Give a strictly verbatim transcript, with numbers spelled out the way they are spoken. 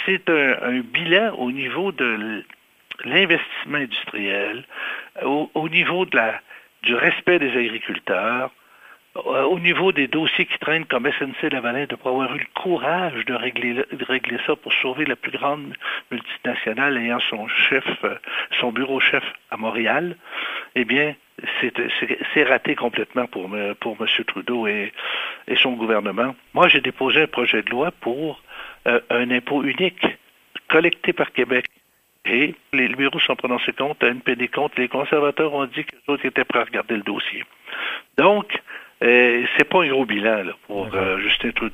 c'est un, un bilan au niveau de l'investissement industriel, au, au niveau de la, du respect des agriculteurs, au niveau des dossiers qui traînent comme S N C-Lavalin, de pas avoir eu le courage de régler, de régler ça pour sauver la plus grande multinationale ayant son chef, son bureau chef à Montréal, eh bien, c'est, c'est, c'est raté complètement pour, pour M. Trudeau et, et son gouvernement. Moi, j'ai déposé un projet de loi pour euh, un impôt unique collecté par Québec. Et les libéraux sont prononcés contre, N P D contre. Les conservateurs ont dit que les autres étaient prêts à regarder le dossier. Donc, euh, c'est pas un gros bilan là, pour euh, Justin Trudeau.